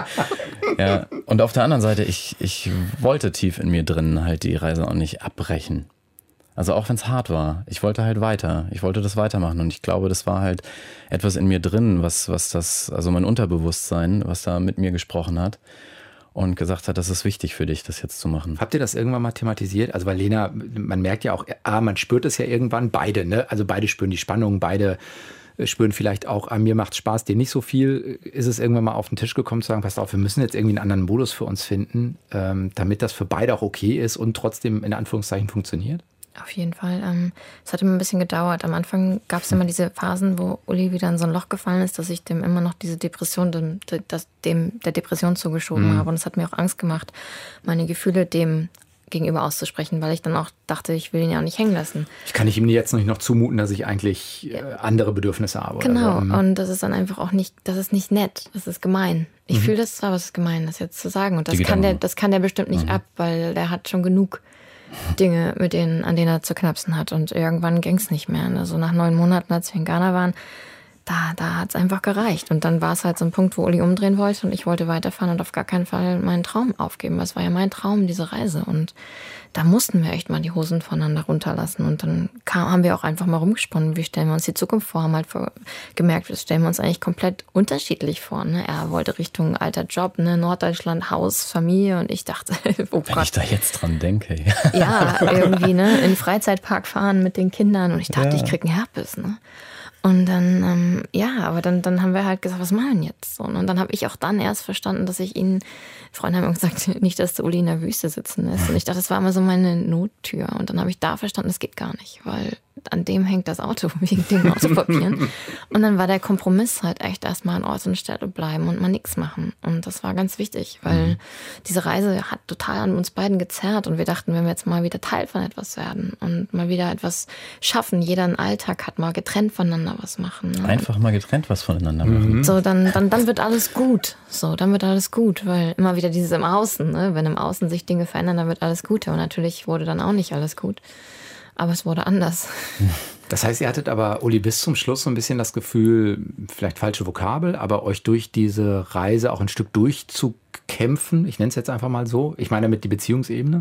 Ja, und auf der anderen Seite, ich, ich wollte tief in mir drin halt die Reise auch nicht abbrechen. Also auch wenn es hart war, ich wollte halt weiter, ich wollte das weitermachen und ich glaube, das war halt etwas in mir drin, was, was das, also mein Unterbewusstsein, was da mit mir gesprochen hat und gesagt hat, das ist wichtig für dich, das jetzt zu machen. Habt ihr das irgendwann mal thematisiert? Also weil Lena, man merkt ja auch, ah, man spürt es ja irgendwann, beide, ne? Also beide spüren die Spannung, beide spüren vielleicht auch, ah, mir macht's Spaß, dir nicht so viel. Ist es irgendwann mal auf den Tisch gekommen zu sagen, pass auf, wir müssen jetzt irgendwie einen anderen Modus für uns finden, ähm, damit das für beide auch okay ist und trotzdem in Anführungszeichen funktioniert? Auf jeden Fall. Ähm, es hat immer ein bisschen gedauert. Am Anfang gab es immer diese Phasen, wo Uli wieder in so ein Loch gefallen ist, dass ich dem immer noch diese Depression, dem, das, dem der Depression zugeschoben Mhm. habe. Und es hat mir auch Angst gemacht, meine Gefühle dem gegenüber auszusprechen, weil ich dann auch dachte, ich will ihn ja auch nicht hängen lassen. Ich kann ich ihm jetzt nicht noch zumuten, dass ich eigentlich äh, andere Bedürfnisse habe. Genau. Oder so. Und das ist dann einfach auch nicht, das ist nicht nett, das ist gemein. Ich Mhm. fühle das zwar, aber es ist gemein, das jetzt zu sagen. Und das Die kann der, Gedanken. das kann der bestimmt nicht Mhm. ab, weil der hat schon genug Dinge, mit denen, an denen er zu knapsen hat. Und irgendwann ging es nicht mehr. Also nach neun Monaten, als wir in Ghana waren, da, da hat es einfach gereicht. Und dann war es halt so ein Punkt, wo Uli umdrehen wollte und ich wollte weiterfahren und auf gar keinen Fall meinen Traum aufgeben. Das war ja mein Traum, diese Reise. Und da mussten wir echt mal die Hosen voneinander runterlassen. Und dann kam, haben wir auch einfach mal rumgesponnen, wie stellen wir uns die Zukunft vor, haben halt vor, gemerkt, das stellen wir uns eigentlich komplett unterschiedlich vor. Ne? Er wollte Richtung alter Job, ne? Norddeutschland, Haus, Familie und ich dachte, oh Wenn Gott. ich da jetzt dran denke. Ja, irgendwie, ne? In den Freizeitpark fahren mit den Kindern und ich dachte, Ja. ich krieg einen Herpes, ne? Und dann, ähm, ja, aber dann, dann haben wir halt gesagt, was machen wir jetzt? So, und dann habe ich auch dann erst verstanden, dass ich ihn, Freunde haben immer gesagt, nicht, dass der Uli in der Wüste sitzen lässt. Und ich dachte, das war immer so meine Nottür. Und dann habe ich da verstanden, das geht gar nicht, weil an dem hängt das Auto, wegen den Autopapieren. Und dann war der Kompromiss halt echt erstmal an Ort und Stelle bleiben und mal nichts machen. Und das war ganz wichtig, weil mhm. diese Reise hat total an uns beiden gezerrt. Und wir dachten, wenn wir jetzt mal wieder Teil von etwas werden und mal wieder etwas schaffen, jeder einen Alltag hat, mal getrennt voneinander was machen. Ne? Einfach mal getrennt was voneinander machen. So, dann, dann, dann wird alles gut. So, dann wird alles gut, weil immer wieder dieses im Außen, ne? Wenn im Außen sich Dinge verändern, dann wird alles gut. Und natürlich wurde dann auch nicht alles gut. Aber es wurde anders. Das heißt, ihr hattet aber, Uli, bis zum Schluss so ein bisschen das Gefühl, vielleicht falsche Vokabel, aber euch durch diese Reise auch ein Stück durchzukämpfen. Ich nenne es jetzt einfach mal so. Ich meine damit die Beziehungsebene.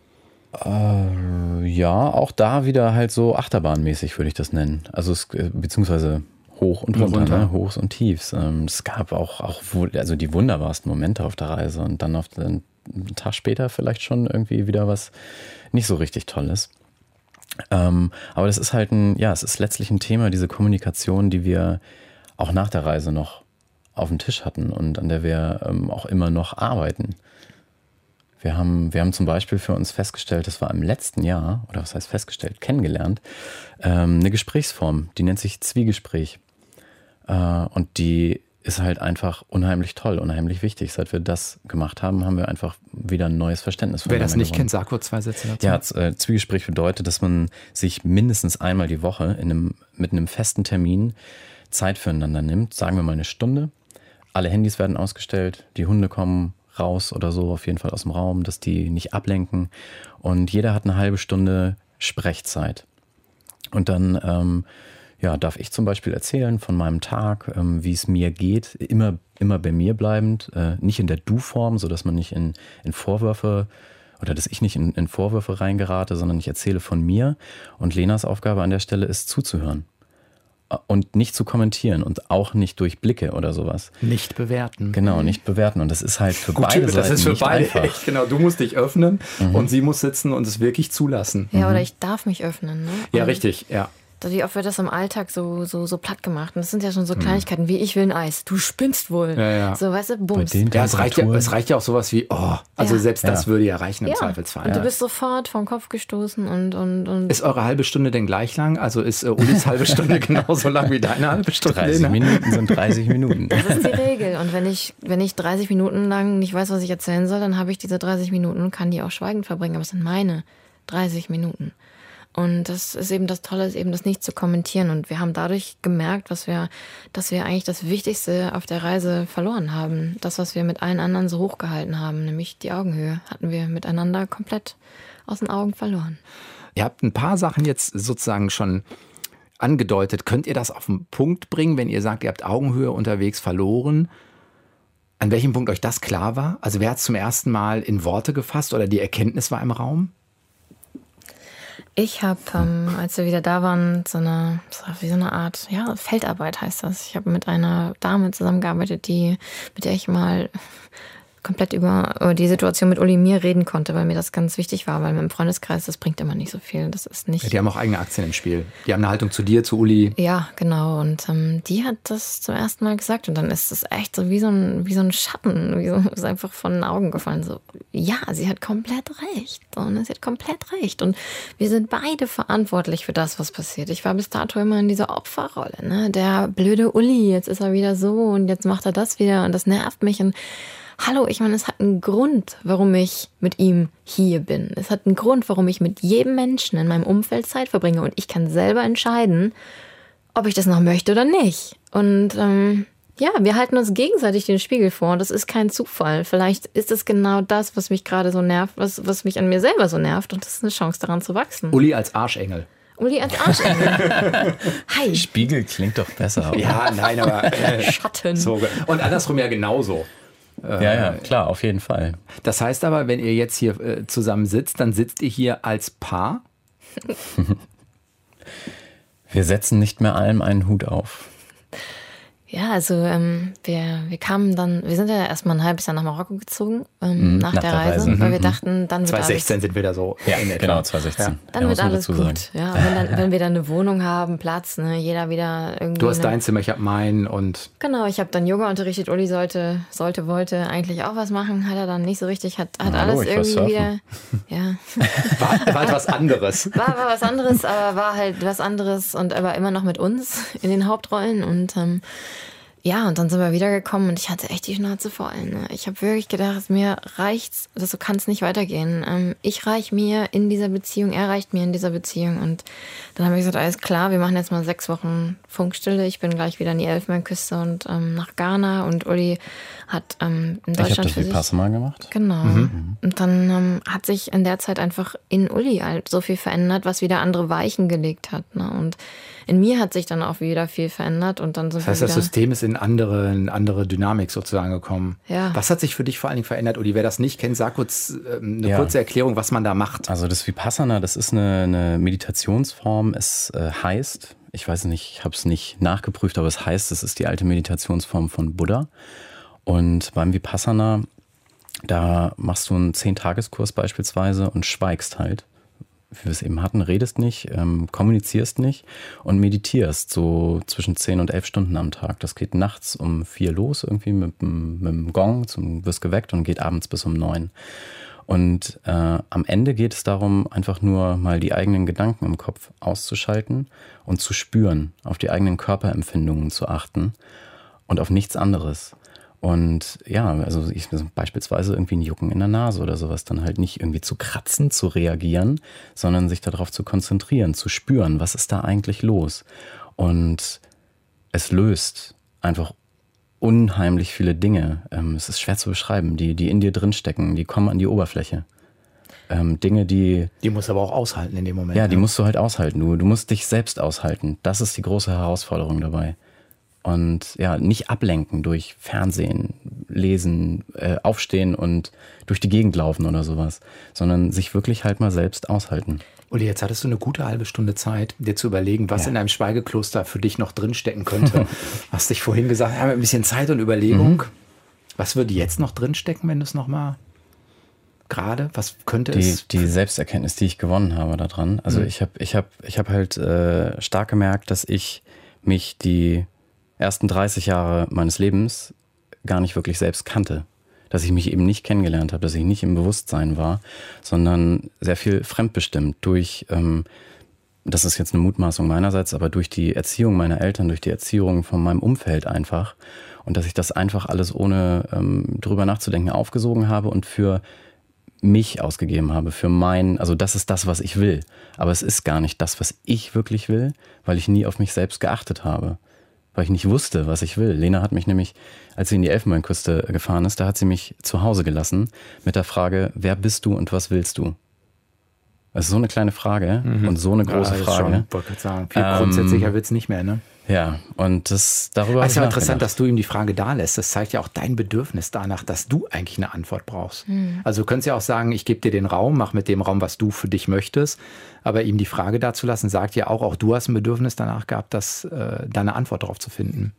Äh, ja, auch da wieder halt so achterbahnmäßig würde ich das nennen. Also es, beziehungsweise hoch und runter, runter. Ne? Hochs und Tiefs. Ähm, es gab auch, auch also die wunderbarsten Momente auf der Reise und dann auf den, einen Tag später vielleicht schon irgendwie wieder was nicht so richtig Tolles. Ähm, aber das ist halt ein, ja, es ist letztlich ein Thema, diese Kommunikation, die wir auch nach der Reise noch auf dem Tisch hatten und an der wir ähm, auch immer noch arbeiten. Wir haben, wir haben zum Beispiel für uns festgestellt, das war im letzten Jahr, oder was heißt festgestellt, kennengelernt, ähm, eine Gesprächsform, die nennt sich Zwiegespräch. Äh, und die ist halt einfach unheimlich toll, unheimlich wichtig. Seit wir das gemacht haben, haben wir einfach wieder ein neues Verständnis von Wer das nicht gewonnen. kennt, sag kurz zwei Sätze dazu. Ja, Z- äh, Zwiegespräch bedeutet, dass man sich mindestens einmal die Woche in einem, mit einem festen Termin Zeit füreinander nimmt. Sagen wir mal eine Stunde. Alle Handys werden ausgestellt, die Hunde kommen raus oder so, auf jeden Fall aus dem Raum, dass die nicht ablenken. Und jeder hat eine halbe Stunde Sprechzeit. Und dann ähm, ja, darf ich zum Beispiel erzählen von meinem Tag, ähm, wie es mir geht, immer, immer bei mir bleibend, äh, nicht in der Du-Form, sodass man nicht in, in Vorwürfe oder dass ich nicht in, in Vorwürfe reingerate, sondern ich erzähle von mir. Und Lenas Aufgabe an der Stelle ist zuzuhören und nicht zu kommentieren und auch nicht durch Blicke oder sowas. Nicht bewerten. Genau, nicht bewerten. Und das ist halt für Gut, beide das Seiten ist für nicht beide einfach. echt, genau. Du musst dich öffnen Mhm. und sie muss sitzen und es wirklich zulassen. Ja, oder ich darf mich öffnen. Ne? Ja, Und richtig, ja. wie oft wird das im Alltag so, so, so platt gemacht. Und das sind ja schon so Kleinigkeiten wie, ich will ein Eis. Du spinnst wohl. Ja, ja. So, weißt du, Bei Bums. den Ja, es reicht ja, Temperaturen- es reicht ja auch sowas wie, oh, also Ja. selbst das Ja. würde ja reichen im Ja. Zweifelsfall. Und du bist sofort vom Kopf gestoßen und, und, und Ist eure halbe Stunde denn gleich lang? Also ist äh, Ulis halbe Stunde genauso lang wie deine halbe Stunde? dreißig Lena? Minuten sind dreißig Minuten. das ist die Regel. Und wenn ich, wenn ich dreißig Minuten lang nicht weiß, was ich erzählen soll, dann habe ich diese dreißig Minuten und kann die auch schweigend verbringen. Aber es sind meine dreißig Minuten. Und das ist eben das Tolle, ist eben das nicht zu kommentieren. Und wir haben dadurch gemerkt, was wir, dass wir eigentlich das Wichtigste auf der Reise verloren haben. Das, was wir mit allen anderen so hochgehalten haben, nämlich die Augenhöhe, hatten wir miteinander komplett aus den Augen verloren. Ihr habt ein paar Sachen jetzt sozusagen schon angedeutet. Könnt ihr das auf den Punkt bringen, wenn ihr sagt, ihr habt Augenhöhe unterwegs verloren? An welchem Punkt euch das klar war? Also wer hat es zum ersten Mal in Worte gefasst oder die Erkenntnis war im Raum? Ich habe, ähm, als wir wieder da waren, so eine, so wie so eine Art, ja, Feldarbeit heißt das. Ich habe mit einer Dame zusammengearbeitet, die, mit der ich mal komplett über, über die Situation mit Uli mir reden konnte, weil mir das ganz wichtig war, weil mit dem Freundeskreis, das bringt immer nicht so viel. Das ist nicht. Ja, die haben auch eigene Aktien im Spiel. Die haben eine Haltung zu dir, zu Uli. Ja, genau. Und ähm, die hat das zum ersten Mal gesagt. Und dann ist es echt so wie so ein, wie so ein Schatten. Wie so, ist einfach von den Augen gefallen. So, ja, sie hat komplett recht. Und sie hat komplett recht. Und wir sind beide verantwortlich für das, was passiert. Ich war bis dato immer in dieser Opferrolle. Ne? Der blöde Uli, jetzt ist er wieder so und jetzt macht er das wieder und das nervt mich. Und hallo, ich meine, es hat einen Grund, warum ich mit ihm hier bin. Es hat einen Grund, warum ich mit jedem Menschen in meinem Umfeld Zeit verbringe. Und ich kann selber entscheiden, ob ich das noch möchte oder nicht. Und ähm, ja, wir halten uns gegenseitig den Spiegel vor. Und das ist kein Zufall. Vielleicht ist es genau das, was mich gerade so nervt, was, was mich an mir selber so nervt. Und das ist eine Chance, daran zu wachsen. Uli als Arschengel. Uli als Arschengel. Hi. Spiegel klingt doch besser. Ja, nein, aber... Äh, Schatten. So, und andersrum ja genauso. Ja, ja, klar, auf jeden Fall. Das heißt aber, wenn ihr jetzt hier äh, zusammen sitzt, dann sitzt ihr hier als Paar? Wir setzen nicht mehr allem einen Hut auf. Ja, also ähm, wir, wir kamen dann, wir sind ja erstmal ein halbes Jahr nach Marokko gezogen, ähm, Mhm, nach, nach der der Reise, Reise. weil wir Mhm. dachten, dann wird zwanzig sechzehn alles, sind wir da so. Ja, in etwa. genau, zwanzig sechzehn. dann Ja, wird muss man alles dazu gut. sagen. Ja, wenn, dann, wenn wir dann eine Wohnung haben, Platz, ne, jeder wieder irgendwie. Du hast eine, dein Zimmer, ich habe meinen und... Genau, ich habe dann Yoga unterrichtet. Uli sollte, sollte, wollte eigentlich auch was machen, hat er dann nicht so richtig, hat, hat Na, hallo, alles ich war irgendwie wieder, surfen. ja, War, war etwas anderes. war, war was anderes, aber war halt was anderes und er war immer noch mit uns in den Hauptrollen und ähm, ja, und dann sind wir wiedergekommen und ich hatte echt die Schnauze voll. Ne? Ich habe wirklich gedacht, mir reicht's, das so kann es nicht weitergehen. Ähm, ich reich mir in dieser Beziehung, er reicht mir in dieser Beziehung. Und dann habe ich gesagt, alles klar, wir machen jetzt mal sechs Wochen Funkstille. Ich bin gleich wieder an die Elfenbeinküste und ähm, nach Ghana. Und Uli hat ähm, in Ich habe Deutschland das für sich... Vipassana gemacht. Genau. Mhm. Und dann ähm, hat sich in der Zeit einfach in Uli halt so viel verändert, was wieder andere Weichen gelegt hat. Ne? Und in mir hat sich dann auch wieder viel verändert. Und dann sind Das heißt, wir das wieder... System ist in andere, in andere Dynamik sozusagen gekommen. Ja. Was hat sich für dich vor allen Dingen verändert? Uli, wer das nicht kennt, sag kurz ähm, eine Ja. kurze Erklärung, was man da macht. Also das Vipassana, das ist eine, eine Meditationsform. Es äh, heißt, ich weiß nicht, ich habe es nicht nachgeprüft, aber es heißt, es ist die alte Meditationsform von Buddha. Und beim Vipassana, da machst du einen zehn-Tageskurs beispielsweise und schweigst halt, wie wir es eben hatten, redest nicht, ähm, kommunizierst nicht und meditierst so zwischen zehn und elf Stunden am Tag. Das geht nachts um vier los irgendwie mit, mit dem Gong, zum, wirst geweckt und geht abends bis um neun. Und äh, am Ende geht es darum, einfach nur mal die eigenen Gedanken im Kopf auszuschalten und zu spüren, auf die eigenen Körperempfindungen zu achten und auf nichts anderes. Und ja, also ich, beispielsweise irgendwie ein Jucken in der Nase oder sowas, dann halt nicht irgendwie zu kratzen, zu reagieren, sondern sich darauf zu konzentrieren, zu spüren, was ist da eigentlich los. Und es löst einfach unheimlich viele Dinge. Ähm, es ist schwer zu beschreiben, die, die in dir drinstecken, die kommen an die Oberfläche. Ähm, Dinge, die... Die musst du aber auch aushalten in dem Moment. Ja, die ne? musst du halt aushalten. Du, du musst dich selbst aushalten. Das ist die große Herausforderung dabei. Und ja, nicht ablenken durch Fernsehen, Lesen, äh, aufstehen und durch die Gegend laufen oder sowas, sondern sich wirklich halt mal selbst aushalten. Uli, jetzt hattest du eine gute halbe Stunde Zeit, dir zu überlegen, was Ja. in einem Schweigekloster für dich noch drinstecken könnte. Hast dich vorhin gesagt, haben wir ein bisschen Zeit und Überlegung. Mhm. Was würde jetzt noch drinstecken, wenn du es nochmal gerade, was könnte Die, es? die Selbsterkenntnis, die ich gewonnen habe daran. Also Mhm. ich habe ich hab, ich hab halt äh, stark gemerkt, dass ich mich die ersten dreißig Jahre meines Lebens gar nicht wirklich selbst kannte. Dass ich mich eben nicht kennengelernt habe, dass ich nicht im Bewusstsein war, sondern sehr viel fremdbestimmt durch ähm, das ist jetzt eine Mutmaßung meinerseits, aber durch die Erziehung meiner Eltern, durch die Erziehung von meinem Umfeld einfach und dass ich das einfach alles ohne ähm, drüber nachzudenken aufgesogen habe und für mich ausgegeben habe, für mein, also das ist das, was ich will. Aber es ist gar nicht das, was ich wirklich will, weil ich nie auf mich selbst geachtet habe. Weil ich nicht wusste, was ich will. Lena hat mich nämlich, als sie in die Elfenbeinküste gefahren ist, da hat sie mich zu Hause gelassen mit der Frage, wer bist du und was willst du? Das ist so eine kleine Frage mhm. und so eine große ja, Frage. Schon, wollte gerade sagen. Viel ähm, grundsätzlicher wird es nicht mehr, ne? Ja, und das darüber. Es ist ja interessant, dass du ihm die Frage da lässt. Das zeigt ja auch dein Bedürfnis danach, dass du eigentlich eine Antwort brauchst. Mhm. Also du könntest ja auch sagen, ich gebe dir den Raum, mach mit dem Raum, was du für dich möchtest. Aber ihm die Frage da zu lassen, sagt ja auch, auch du hast ein Bedürfnis danach gehabt, das, äh, da eine Antwort drauf zu finden.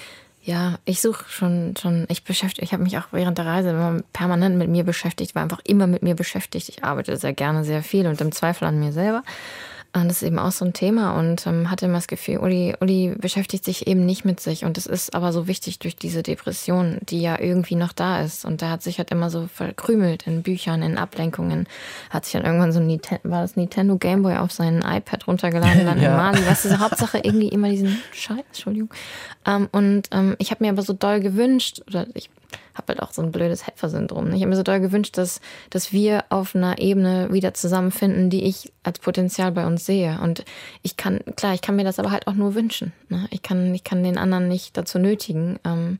Ja, ich suche schon, schon, ich beschäftige, ich habe mich auch während der Reise immer permanent mit mir beschäftigt, war einfach immer mit mir beschäftigt. Ich arbeite sehr gerne, sehr viel und im Zweifel an mir selber. Und das ist eben auch so ein Thema und ähm, hatte immer das Gefühl, Uli, Uli beschäftigt sich eben nicht mit sich. Und das ist aber so wichtig durch diese Depression, die ja irgendwie noch da ist. Und der hat sich halt immer so verkrümelt in Büchern, in Ablenkungen. Hat sich dann irgendwann so ein Nintendo, war das Nintendo Gameboy auf sein iPad runtergeladen, dann ja. in Mali. Weißt du, so Hauptsache irgendwie immer diesen Scheiß, Entschuldigung. Ähm, und ähm, ich habe mir aber so doll gewünscht, oder ich habe halt auch so ein blödes Helfersyndrom. Ich habe mir so doll gewünscht, dass, dass wir auf einer Ebene wieder zusammenfinden, die ich als Potenzial bei uns sehe. Und ich kann, klar, ich kann mir das aber halt auch nur wünschen. Ne? Ich kann, ich kann den anderen nicht dazu nötigen. Ähm,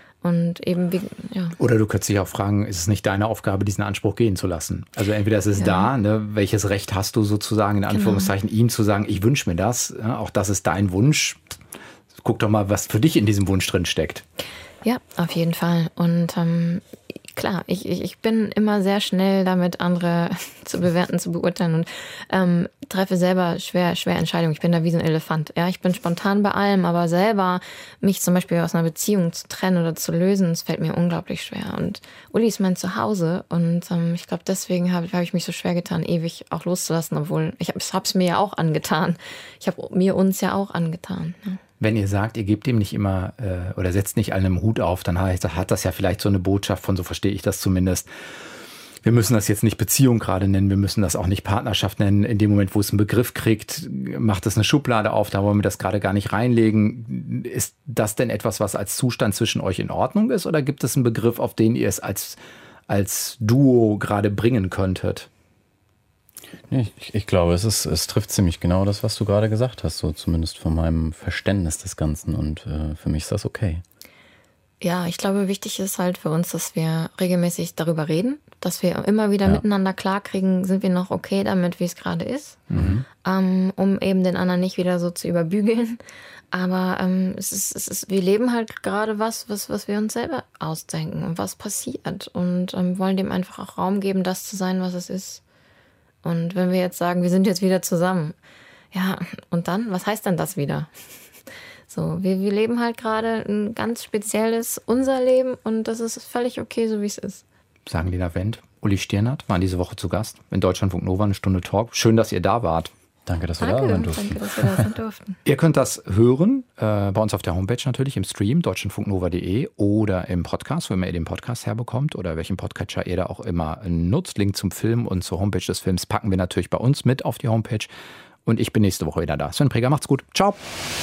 und eben, wie, ja. Oder du könntest dich auch fragen, ist es nicht deine Aufgabe, diesen Anspruch gehen zu lassen? Also entweder ist es ja. da, ne? Welches Recht hast du sozusagen, in Anführungszeichen, genau. ihm zu sagen, ich wünsche mir das. Ja? Auch das ist dein Wunsch. Guck doch mal, was für dich in diesem Wunsch drin steckt. Ja, auf jeden Fall. Und ähm, klar, ich, ich, ich bin immer sehr schnell damit, andere zu bewerten, zu beurteilen und ähm, treffe selber schwer, schwer Entscheidungen. Ich bin da wie so ein Elefant. Ja, ich bin spontan bei allem, aber selber mich zum Beispiel aus einer Beziehung zu trennen oder zu lösen, das fällt mir unglaublich schwer. Und Uli ist mein Zuhause und ähm, ich glaube, deswegen habe hab ich mich so schwer getan, ewig auch loszulassen, obwohl ich habe es mir ja auch angetan. Ich habe mir uns ja auch angetan. Ja. Wenn ihr sagt, ihr gebt ihm nicht immer äh, oder setzt nicht einem Hut auf, dann heißt, hat das ja vielleicht so eine Botschaft von, so verstehe ich das zumindest. Wir müssen das jetzt nicht Beziehung gerade nennen, wir müssen das auch nicht Partnerschaft nennen. In dem Moment, wo es einen Begriff kriegt, macht es eine Schublade auf, da wollen wir das gerade gar nicht reinlegen. Ist das denn etwas, was als Zustand zwischen euch in Ordnung ist oder gibt es einen Begriff, auf den ihr es als, als Duo gerade bringen könntet? Ich, ich glaube, es, ist, es trifft ziemlich genau das, was du gerade gesagt hast, so zumindest von meinem Verständnis des Ganzen und äh, für mich ist das okay. Ja, ich glaube, wichtig ist halt für uns, dass wir regelmäßig darüber reden, dass wir immer wieder ja. miteinander klarkriegen, sind wir noch okay damit, wie es gerade ist, mhm. ähm, um eben den anderen nicht wieder so zu überbügeln. Aber ähm, es ist, es ist, wir leben halt gerade was, was, was wir uns selber ausdenken und was passiert und ähm, wollen dem einfach auch Raum geben, das zu sein, was es ist. Und wenn wir jetzt sagen, wir sind jetzt wieder zusammen, ja, und dann, was heißt denn das wieder? So, wir, wir leben halt gerade ein ganz spezielles, unser Leben und das ist völlig okay, so wie es ist. Sagen Lena Wendt, Uli Stirnert waren diese Woche zu Gast in Deutschlandfunk Nova, eine Stunde Talk. Schön, dass ihr da wart. Danke, dass wir danke, da sein durften. Danke, dass wir da sein durften. Ihr könnt das hören äh, bei uns auf der Homepage natürlich, im Stream, deutschlandfunknova punkt de oder im Podcast, wo immer ihr den Podcast herbekommt oder welchen Podcatcher ihr da auch immer nutzt. Link zum Film und zur Homepage des Films packen wir natürlich bei uns mit auf die Homepage. Und ich bin nächste Woche wieder da. Sven Preger, macht's gut. Ciao.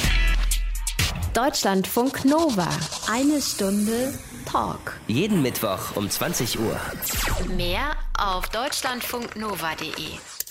Deutschlandfunk Nova. Eine Stunde Talk. Jeden Mittwoch um zwanzig Uhr. Mehr auf deutschlandfunknova punkt de.